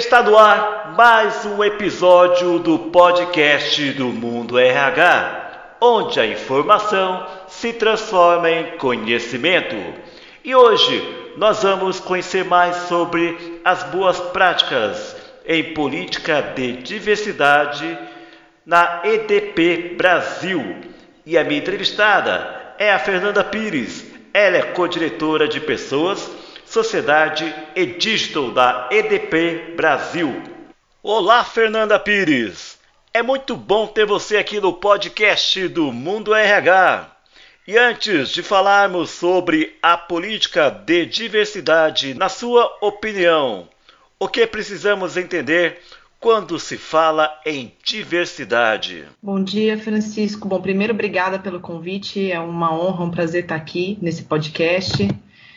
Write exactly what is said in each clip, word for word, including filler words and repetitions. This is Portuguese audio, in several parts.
Está no ar mais um episódio do podcast do Mundo R H, onde a informação se transforma em conhecimento. E hoje nós vamos conhecer mais sobre as boas práticas em política de diversidade na E D P Brasil. E a minha entrevistada é a Fernanda Pires. Ela é co-diretora de Pessoas, Sociedade e Digital da E D P Brasil. Olá, Fernanda Pires. É muito bom ter você aqui no podcast do Mundo R H. E antes de falarmos sobre a política de diversidade, na sua opinião, o que precisamos entender quando se fala em diversidade? Bom dia, Francisco. Bom, primeiro, obrigada pelo convite. É uma honra, um prazer estar aqui nesse podcast.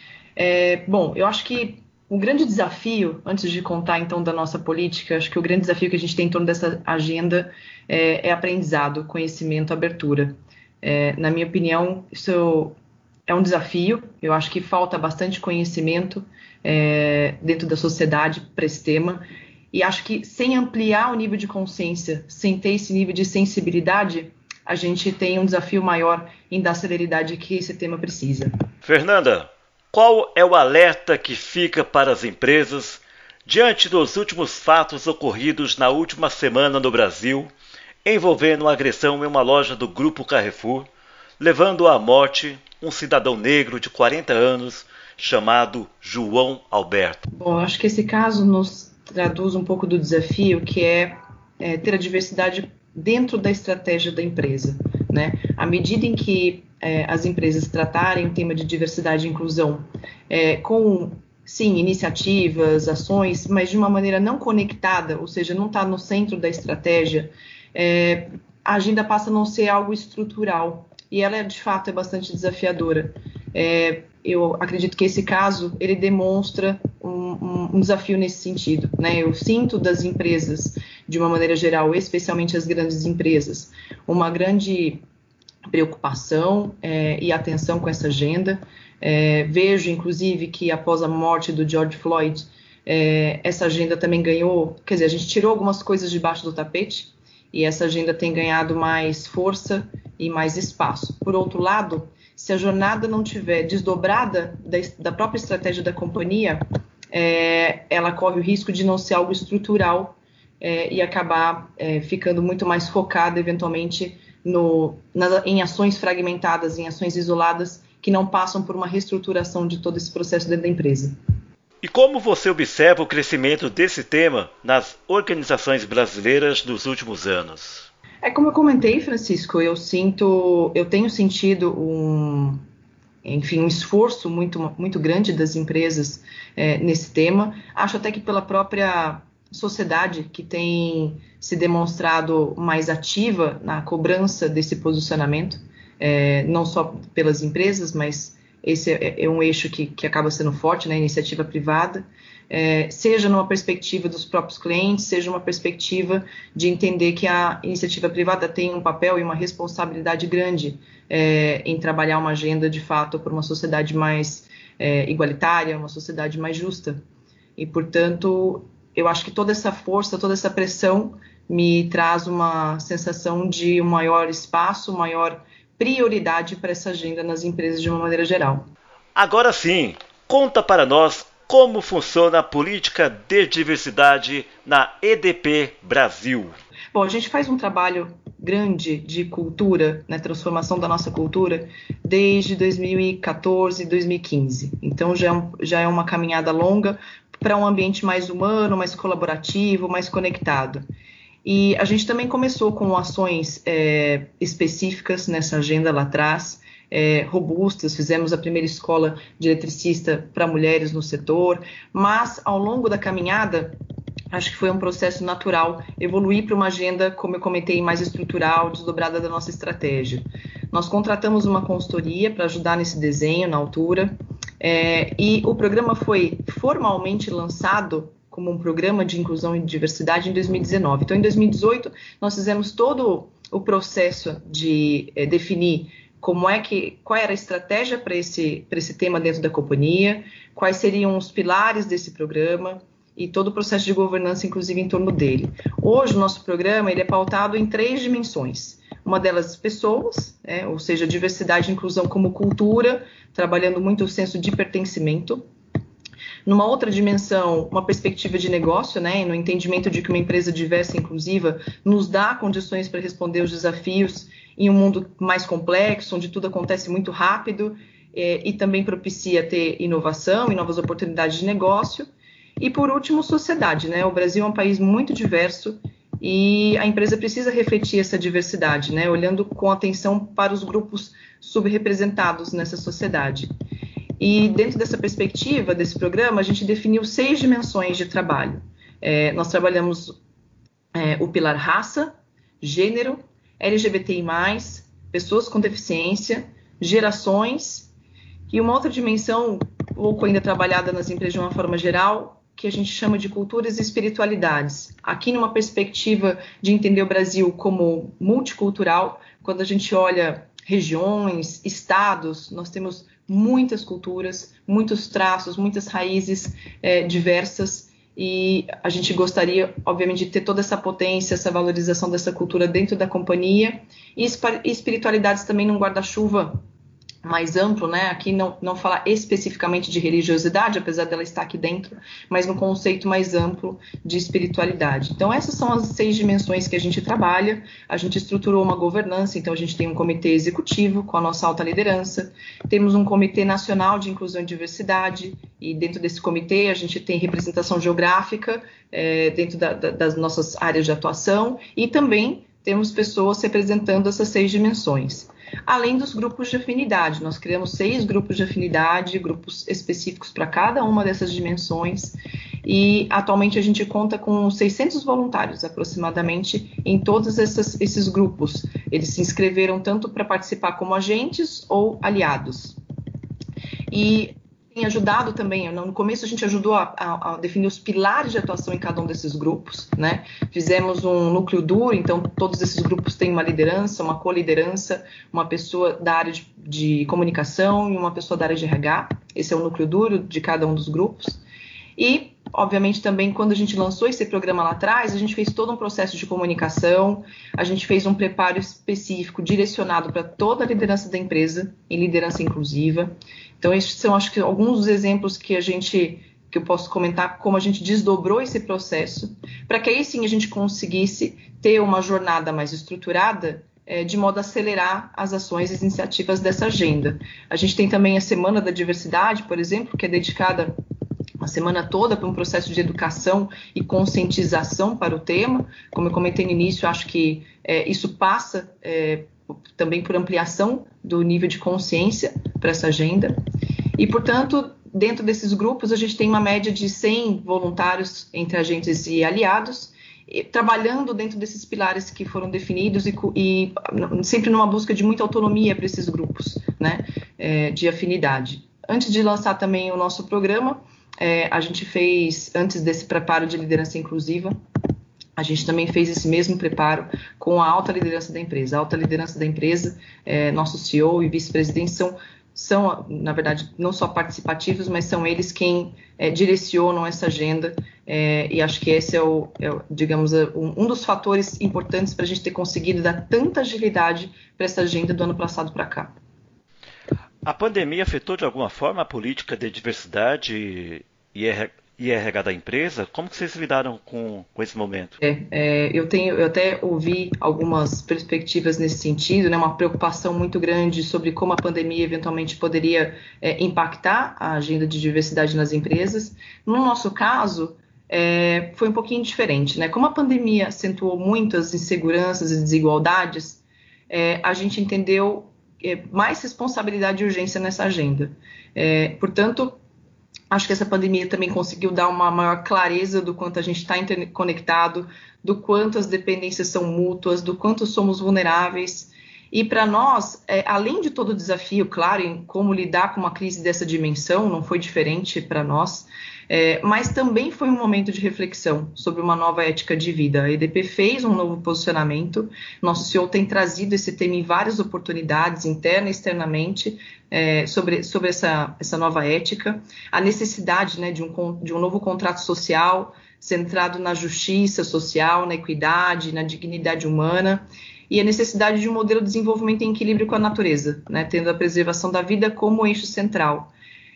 É, bom, eu acho que o grande desafio, antes de contar então da nossa política, acho que o grande desafio que a gente tem em torno dessa agenda é, é aprendizado, conhecimento, abertura. É, na minha opinião, isso é um desafio. Eu acho que falta bastante conhecimento é, dentro da sociedade para esse tema. E acho que sem ampliar o nível de consciência, sem ter esse nível de sensibilidade, a gente tem um desafio maior em dar a celeridade que esse tema precisa. Fernanda, qual é o alerta que fica para as empresas diante dos últimos fatos ocorridos na última semana no Brasil, envolvendo uma agressão em uma loja do Grupo Carrefour, levando à morte um cidadão negro de quarenta anos chamado João Alberto? Bom, eu acho que esse caso nos traduz um pouco do desafio que é, é ter a diversidade dentro da estratégia da empresa, né? À medida em que é, as empresas tratarem o tema de diversidade e inclusão é, com, sim, iniciativas, ações, mas de uma maneira não conectada, ou seja, não está no centro da estratégia, é, a agenda passa a não ser algo estrutural e ela, de fato, é bastante desafiadora. É, eu acredito que esse caso, ele demonstra um, um, um desafio nesse sentido, né? Eu sinto das empresas, de uma maneira geral, especialmente as grandes empresas, uma grande preocupação é, e atenção com essa agenda. É, vejo, inclusive, que após a morte do George Floyd, é, essa agenda também ganhou, quer dizer, a gente tirou algumas coisas debaixo do tapete e essa agenda tem ganhado mais força e mais espaço. Por outro lado, se a jornada não tiver desdobrada da, da própria estratégia da companhia, é, ela corre o risco de não ser algo estrutural é, e acabar é, ficando muito mais focada, eventualmente, no, nas, em ações fragmentadas, em ações isoladas, que não passam por uma reestruturação de todo esse processo dentro da empresa. E como você observa o crescimento desse tema nas organizações brasileiras nos últimos anos? É como eu comentei, Francisco, eu sinto, eu tenho sentido um, enfim, um esforço muito, muito grande das empresas é, nesse tema. Acho até que pela própria sociedade que tem se demonstrado mais ativa na cobrança desse posicionamento, é, não só pelas empresas, mas esse é, é um eixo que, que acaba sendo forte, né, a iniciativa privada, é, seja numa perspectiva dos próprios clientes, seja uma perspectiva de entender que a iniciativa privada tem um papel e uma responsabilidade grande é, em trabalhar uma agenda, de fato, por uma sociedade mais é, igualitária, uma sociedade mais justa. E, portanto, eu acho que toda essa força, toda essa pressão me traz uma sensação de um maior espaço, maior prioridade para essa agenda nas empresas de uma maneira geral. Agora sim, conta para nós como funciona a política de diversidade na E D P Brasil. Bom, a gente faz um trabalho grande de cultura, né, transformação da nossa cultura, desde dois mil e quatorze, dois mil e quinze. Então já é, um, já é uma caminhada longa para um ambiente mais humano, mais colaborativo, mais conectado. E a gente também começou com ações é, específicas nessa agenda lá atrás, é, robustas, fizemos a primeira escola de eletricista para mulheres no setor, mas ao longo da caminhada, acho que foi um processo natural evoluir para uma agenda, como eu comentei, mais estrutural, desdobrada da nossa estratégia. Nós contratamos uma consultoria para ajudar nesse desenho, na altura, é, e o programa foi formalmente lançado como um programa de inclusão e diversidade em dois mil e dezenove. Então, em dois mil e dezoito, nós fizemos todo o processo de é, definir como é que, qual era a estratégia para esse, para esse tema dentro da companhia, quais seriam os pilares desse programa e todo o processo de governança, inclusive, em torno dele. Hoje, o nosso programa ele é pautado em três dimensões. Uma delas, pessoas, é, ou seja, diversidade e inclusão como cultura, trabalhando muito o senso de pertencimento. Numa outra dimensão, uma perspectiva de negócio, né, no entendimento de que uma empresa diversa e inclusiva nos dá condições para responder aos desafios em um mundo mais complexo, onde tudo acontece muito rápido, é, e também propicia ter inovação e novas oportunidades de negócio. E, por último, sociedade, né? O Brasil é um país muito diverso e a empresa precisa refletir essa diversidade, né? Olhando com atenção para os grupos subrepresentados nessa sociedade. E, dentro dessa perspectiva, desse programa, a gente definiu seis dimensões de trabalho. É, nós trabalhamos é, o pilar raça, gênero, L G B T I mais, pessoas com deficiência, gerações e uma outra dimensão, pouco ainda trabalhada nas empresas de uma forma geral, que a gente chama de culturas e espiritualidades. Aqui numa perspectiva de entender o Brasil como multicultural, quando a gente olha regiões, estados, nós temos muitas culturas, muitos traços, muitas raízes é, diversas, e a gente gostaria, obviamente, de ter toda essa potência, essa valorização dessa cultura dentro da companhia, e espiritualidades também num guarda-chuva mais amplo, né? Aqui não, não falar especificamente de religiosidade, apesar dela estar aqui dentro, mas no conceito mais amplo de espiritualidade. Então, essas são as seis dimensões que a gente trabalha. A gente estruturou uma governança, então a gente tem um comitê executivo com a nossa alta liderança, temos um comitê nacional de inclusão e diversidade, e dentro desse comitê a gente tem representação geográfica é, dentro da, da, das nossas áreas de atuação, e também temos pessoas representando essas seis dimensões. Além dos grupos de afinidade, nós criamos seis grupos de afinidade, grupos específicos para cada uma dessas dimensões, e atualmente a gente conta com seiscentos voluntários aproximadamente em todos essas, esses grupos. Eles se inscreveram tanto para participar como agentes ou aliados. E tem ajudado também, no começo a gente ajudou a, a, a definir os pilares de atuação em cada um desses grupos, né? Fizemos um núcleo duro, então todos esses grupos têm uma liderança, uma co-liderança, uma pessoa da área de, de comunicação e uma pessoa da área de R H. Esse é o núcleo duro de cada um dos grupos. E, obviamente, também quando a gente lançou esse programa lá atrás, a gente fez todo um processo de comunicação, a gente fez um preparo específico direcionado para toda a liderança da empresa, em liderança inclusiva. Então, esses são, acho que, alguns dos exemplos que a gente, que eu posso comentar, como a gente desdobrou esse processo, para que aí sim a gente conseguisse ter uma jornada mais estruturada, é, de modo a acelerar as ações e as iniciativas dessa agenda. A gente tem também a Semana da Diversidade, por exemplo, que é dedicada a semana toda para um processo de educação e conscientização para o tema. Como eu comentei no início, acho que é, isso passa é, também por ampliação do nível de consciência para essa agenda. E, portanto, dentro desses grupos, a gente tem uma média de cem voluntários entre agentes e aliados, e, trabalhando dentro desses pilares que foram definidos e, e sempre numa busca de muita autonomia para esses grupos, né, é, de afinidade. Antes de lançar também o nosso programa, É, a gente fez, antes desse preparo de liderança inclusiva, a gente também fez esse mesmo preparo com a alta liderança da empresa. A alta liderança da empresa, é, nosso C E O e vice-presidente são, são, na verdade, não só participativos, mas são eles quem é, direcionam essa agenda, é, e acho que esse é, o, é digamos, um, um dos fatores importantes para a gente ter conseguido dar tanta agilidade para essa agenda do ano passado para cá. A pandemia afetou de alguma forma a política de diversidade e R H da empresa? Como que vocês lidaram com, com esse momento? É, é, eu, tenho, eu até ouvi algumas perspectivas nesse sentido, né, uma preocupação muito grande sobre como a pandemia eventualmente poderia é, impactar a agenda de diversidade nas empresas. No nosso caso, é, foi um pouquinho diferente, né? Como a pandemia acentuou muitas inseguranças e desigualdades, é, a gente entendeu mais responsabilidade e urgência nessa agenda. É, portanto, acho que essa pandemia também conseguiu dar uma maior clareza do quanto a gente está interconectado, do quanto as dependências são mútuas, do quanto somos vulneráveis. E para nós, é, além de todo o desafio, claro, em como lidar com uma crise dessa dimensão, não foi diferente para nós, É, mas também foi um momento de reflexão sobre uma nova ética de vida. A E D P fez um novo posicionamento, nosso C E O tem trazido esse tema em várias oportunidades, interna e externamente, é, sobre, sobre essa, essa nova ética, a necessidade, né, de, um, de um novo contrato social centrado na justiça social, na equidade, na dignidade humana, e a necessidade de um modelo de desenvolvimento em equilíbrio com a natureza, né, tendo a preservação da vida como eixo central.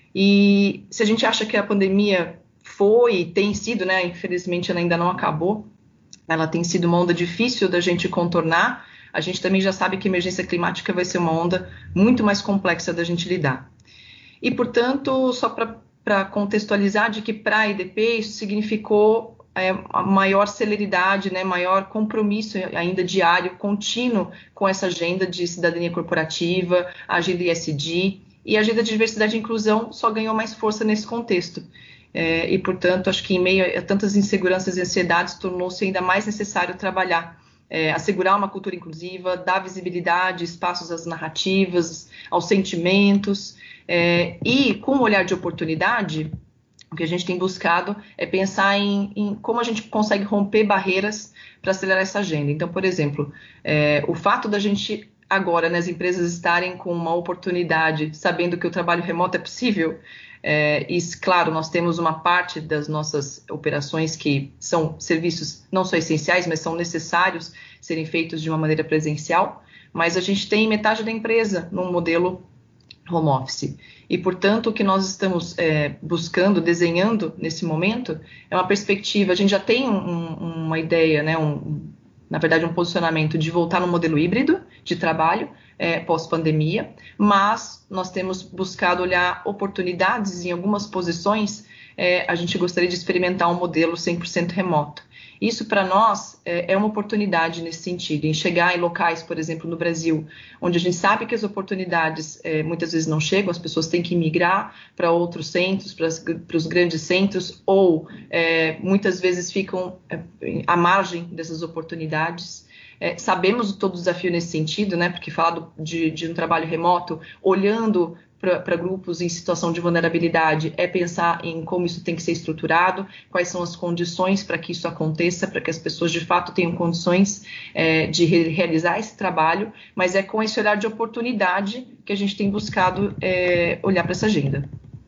E se a gente acha que a pandemia foi e tem sido, né, infelizmente ela ainda não acabou, ela tem sido uma onda difícil da gente contornar, a gente também já sabe que a emergência climática vai ser uma onda muito mais complexa da gente lidar. E, portanto, só para contextualizar de que para a E D P isso significou é, maior celeridade, né, maior compromisso ainda diário, contínuo com essa agenda de cidadania corporativa, a agenda E S G, e a agenda de diversidade e inclusão só ganhou mais força nesse contexto. É, e, portanto, acho que em meio a tantas inseguranças e ansiedades, tornou-se ainda mais necessário trabalhar, é, assegurar uma cultura inclusiva, dar visibilidade, espaços às narrativas, aos sentimentos, é, e com um olhar de oportunidade, o que a gente tem buscado é pensar em, em como a gente consegue romper barreiras para acelerar essa agenda. Então, por exemplo, é, o fato da gente agora, né, as empresas estarem com uma oportunidade, sabendo que o trabalho remoto é possível, é, e claro, nós temos uma parte das nossas operações que são serviços não só essenciais, mas são necessários serem feitos de uma maneira presencial, mas a gente tem metade da empresa num modelo home office. E, portanto, o que nós estamos é, buscando, desenhando nesse momento, é uma perspectiva, a gente já tem um, uma ideia, né, um, na verdade, um posicionamento de voltar no modelo híbrido de trabalho é, pós-pandemia, mas nós temos buscado olhar oportunidades em algumas posições, é, a gente gostaria de experimentar um modelo cem por cento remoto. Isso, para nós, é, é uma oportunidade nesse sentido, em chegar em locais, por exemplo, no Brasil, onde a gente sabe que as oportunidades é, muitas vezes não chegam, as pessoas têm que migrar para outros centros, para os grandes centros, ou é, muitas vezes ficam é, à margem dessas oportunidades. É, sabemos todo o desafio nesse sentido, né, porque falar do, de, de um trabalho remoto, olhando para grupos em situação de vulnerabilidade, é pensar em como isso tem que ser estruturado, quais são as condições para que isso aconteça, para que as pessoas de fato tenham condições é, de re realizar esse trabalho, mas é com esse olhar de oportunidade que a gente tem buscado é, olhar para essa agenda.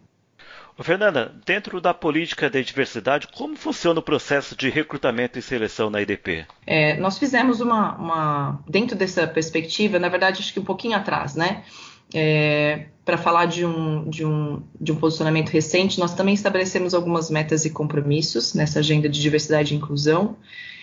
Ô, Fernanda, dentro da política de diversidade, como funciona o processo de recrutamento e seleção na E D P? É, nós fizemos uma, uma, dentro dessa perspectiva, na verdade, acho que um pouquinho atrás, né? É, para falar de um, de, um, de um posicionamento recente, nós também estabelecemos algumas metas e compromissos nessa agenda de diversidade e inclusão.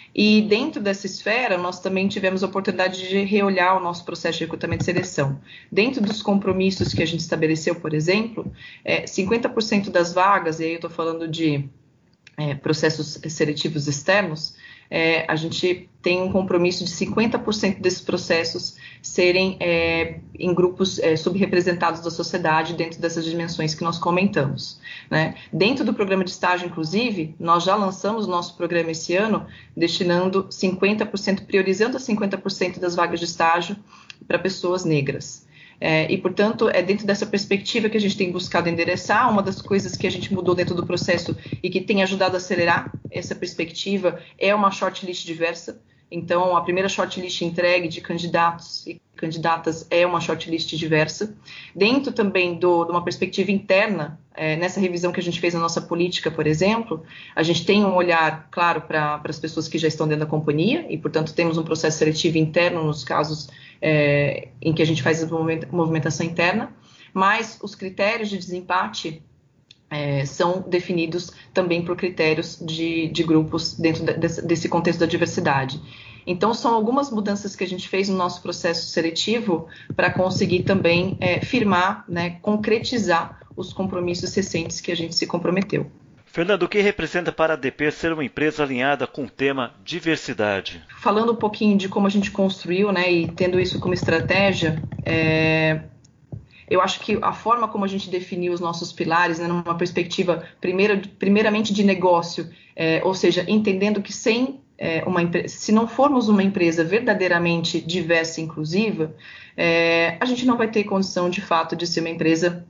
E dentro dessa esfera, nós também tivemos a oportunidade de reolhar o nosso processo de recrutamento e seleção. Dentro dos compromissos que a gente estabeleceu, por exemplo, é, cinquenta por cento das vagas, e aí eu estou falando de é, processos seletivos externos, é, a gente tem um compromisso de cinquenta por cento desses processos serem é, em grupos é, subrepresentados da sociedade dentro dessas dimensões que nós comentamos, né? Dentro do programa de estágio, inclusive, nós já lançamos o nosso programa esse ano, destinando cinquenta por cento, priorizando cinquenta por cento das vagas de estágio para pessoas negras. É, e, portanto, é dentro dessa perspectiva que a gente tem buscado endereçar. Uma das coisas que a gente mudou dentro do processo e que tem ajudado a acelerar essa perspectiva é uma shortlist diversa. Então, a primeira shortlist entregue de candidatos e candidatas é uma shortlist diversa. Dentro também do, de uma perspectiva interna, é, nessa revisão que a gente fez na nossa política, por exemplo, a gente tem um olhar, claro, para as pessoas que já estão dentro da companhia e, portanto, temos um processo seletivo interno nos casos é, em que a gente faz a movimentação interna, mas os critérios de desempate É, são definidos também por critérios de, de grupos dentro de, desse, desse contexto da diversidade. Então, são algumas mudanças que a gente fez no nosso processo seletivo para conseguir também é, firmar, né, concretizar os compromissos recentes que a gente se comprometeu. Fernando, o que representa para a A D P ser uma empresa alinhada com o tema diversidade? Falando um pouquinho de como a gente construiu, né, e tendo isso como estratégia, é... eu acho que a forma como a gente definiu os nossos pilares, né, numa perspectiva primeira, primeiramente de negócio, é, ou seja, entendendo que sem é, uma se não formos uma empresa verdadeiramente diversa e inclusiva, é, a gente não vai ter condição de fato de ser uma empresa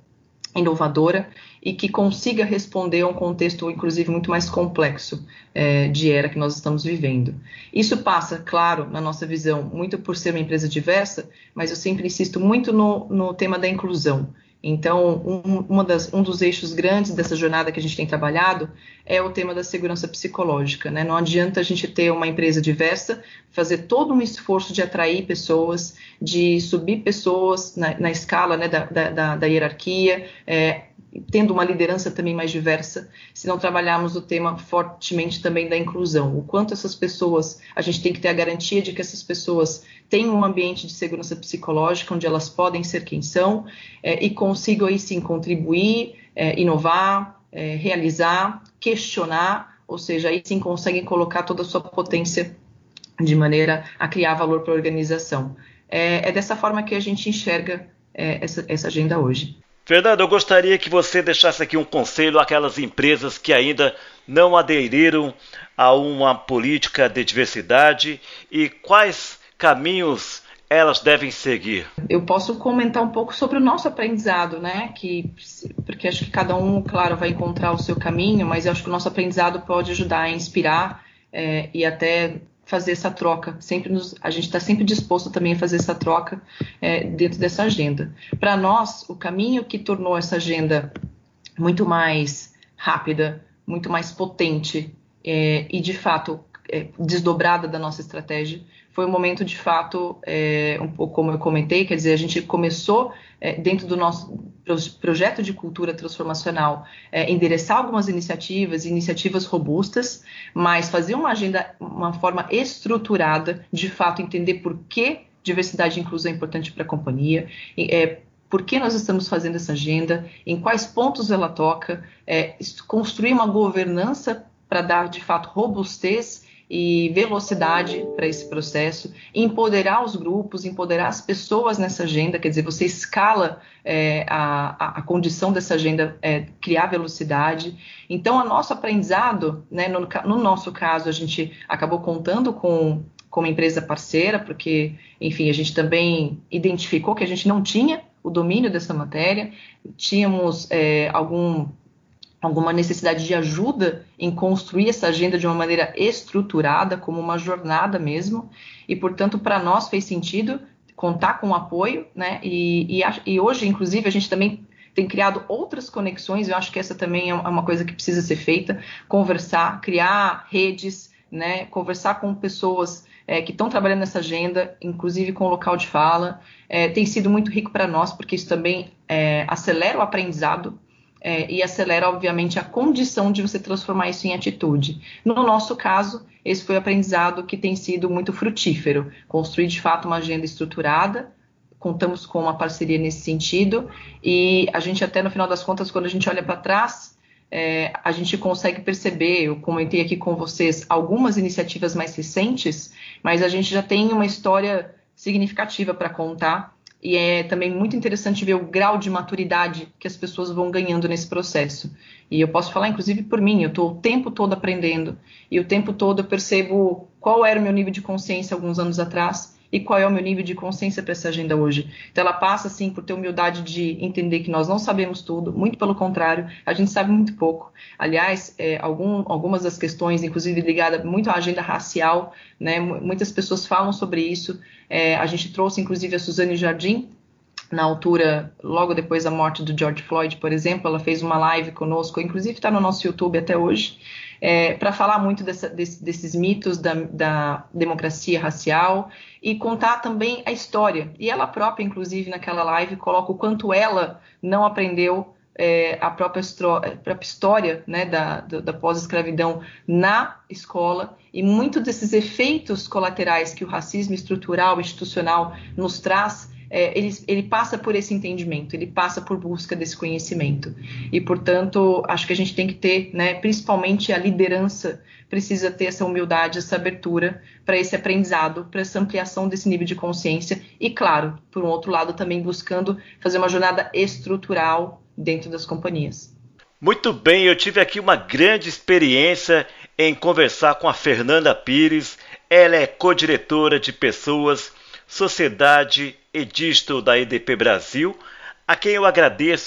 inovadora e que consiga responder a um contexto, inclusive, muito mais complexo é, de era que nós estamos vivendo. Isso passa, claro, na nossa visão, muito por ser uma empresa diversa, mas eu sempre insisto muito no, no tema da inclusão. Então, um, uma das, um dos eixos grandes dessa jornada que a gente tem trabalhado é o tema da segurança psicológica, né? Não adianta a gente ter uma empresa diversa, fazer todo um esforço de atrair pessoas, de subir pessoas na, na escala, né, da, da, da hierarquia, é, tendo uma liderança também mais diversa, se não trabalharmos o tema fortemente também da inclusão. O quanto essas pessoas, a gente tem que ter a garantia de que essas pessoas tenham um ambiente de segurança psicológica, onde elas podem ser quem são, é, e consigam aí sim contribuir, é, inovar, é, realizar, questionar, ou seja, aí sim conseguem colocar toda a sua potência de maneira a criar valor para a organização. É, é dessa forma que a gente enxerga é, essa, essa agenda hoje. Fernando, eu gostaria que você deixasse aqui um conselho àquelas empresas que ainda não aderiram a uma política de diversidade e quais caminhos elas devem seguir. Eu posso comentar um pouco sobre o nosso aprendizado, né? Que, porque acho que cada um, claro, vai encontrar o seu caminho, mas eu acho que o nosso aprendizado pode ajudar a inspirar é, e até fazer essa troca. Sempre nos, a gente está sempre disposto também a fazer essa troca é, dentro dessa agenda. Para nós, o caminho que tornou essa agenda muito mais rápida, muito mais potente é, e, de fato, é, desdobrada da nossa estratégia, foi um momento, de fato, é, um pouco como eu comentei, quer dizer, a gente começou, é, dentro do nosso projeto de cultura transformacional, é, endereçar algumas iniciativas, iniciativas robustas, mas fazer uma agenda, uma forma estruturada, de fato, entender por que diversidade e inclusão é importante para a companhia, é, por que nós estamos fazendo essa agenda, em quais pontos ela toca, é, construir uma governança para dar, de fato, robustez e velocidade para esse processo, empoderar os grupos, empoderar as pessoas nessa agenda, quer dizer, você escala é, a, a condição dessa agenda, é, criar velocidade. Então, o nosso aprendizado, né, no, no nosso caso, a gente acabou contando com, com uma empresa parceira, porque, enfim, a gente também identificou que a gente não tinha o domínio dessa matéria, tínhamos é, algum... alguma necessidade de ajuda em construir essa agenda de uma maneira estruturada, como uma jornada mesmo, e, portanto, para nós fez sentido contar com o apoio, né, e, e, e hoje, inclusive, a gente também tem criado outras conexões, eu acho que essa também é uma coisa que precisa ser feita, conversar, criar redes, né, conversar com pessoas é, que estão trabalhando nessa agenda, inclusive com o local de fala, é, tem sido muito rico para nós, porque isso também é, acelera o aprendizado, É, e acelera, obviamente, a condição de você transformar isso em atitude. No nosso caso, esse foi o aprendizado que tem sido muito frutífero. Construir, de fato, uma agenda estruturada, contamos com uma parceria nesse sentido, e a gente até, no final das contas, quando a gente olha para trás, é, a gente consegue perceber, eu comentei aqui com vocês, algumas iniciativas mais recentes, mas a gente já tem uma história significativa para contar, e é também muito interessante ver o grau de maturidade que as pessoas vão ganhando nesse processo. E eu posso falar, inclusive, por mim, eu estou o tempo todo aprendendo, e o tempo todo eu percebo qual era o meu nível de consciência alguns anos atrás, e qual é o meu nível de consciência para essa agenda hoje. Então ela passa, assim, por ter humildade de entender que nós não sabemos tudo, muito pelo contrário, a gente sabe muito pouco. Aliás, é, algum, algumas das questões, inclusive ligadas muito à agenda racial, né, muitas pessoas falam sobre isso, é, a gente trouxe, inclusive, a Suzane Jardim, na altura, logo depois da morte do George Floyd, por exemplo, ela fez uma live conosco, inclusive está no nosso YouTube até hoje, é, para falar muito dessa, desse, desses mitos da, da democracia racial e contar também a história. E ela própria, inclusive, naquela live, coloca o quanto ela não aprendeu é, a, própria estro, a própria história, né, da, da, da pós-escravidão na escola, e muitos desses efeitos colaterais que o racismo estrutural, institucional, nos traz, É, ele, ele passa por esse entendimento, ele passa por busca desse conhecimento. E, portanto, acho que a gente tem que ter, né, principalmente a liderança, precisa ter essa humildade, essa abertura para esse aprendizado, para essa ampliação desse nível de consciência e, claro, por um outro lado, também buscando fazer uma jornada estrutural dentro das companhias. Muito bem, eu tive aqui uma grande experiência em conversar com a Fernanda Pires. Ela é co-diretora de Pessoas, Sociedade e Dígito da E D P Brasil, a quem eu agradeço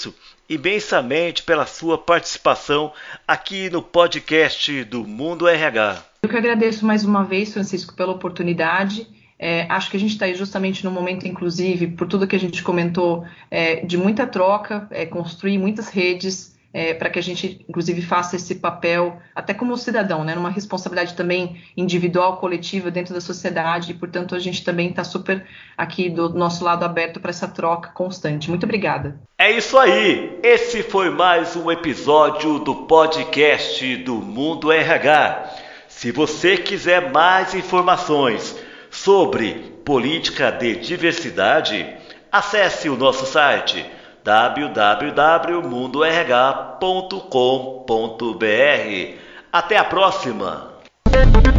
imensamente pela sua participação aqui no podcast do Mundo R H. Eu que agradeço mais uma vez, Francisco, pela oportunidade. É, acho que a gente está aí justamente no momento, inclusive, por tudo que a gente comentou, é, de muita troca, é, construir muitas redes, É, para que a gente, inclusive, faça esse papel, até como cidadão, né, numa responsabilidade também individual, coletiva, dentro da sociedade, e, portanto, a gente também está super aqui do nosso lado aberto para essa troca constante. Muito obrigada. É isso aí! Esse foi mais um episódio do podcast do Mundo R H. Se você quiser mais informações sobre política de diversidade, acesse o nosso site w w w ponto mundo r h ponto com ponto b r. Até a próxima!